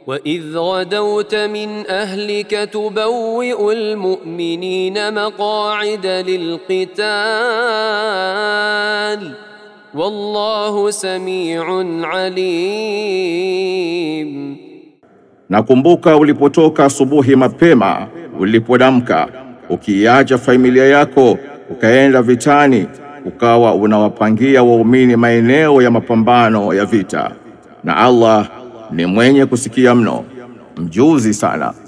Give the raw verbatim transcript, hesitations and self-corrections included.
وإذ غدوت من أهلك تبوئ المؤمنين مقاعد للقتال والله سميع عليم. Nakumbuka ulipotoka asubuhi mapema, ulipodamka, ukiacha familia yako, ukaenda vitani, ukawa unawapangia waumini maeneo ya mapambano ya vita. Na Allah ni mwenye kusikia mno, mjuzi sana.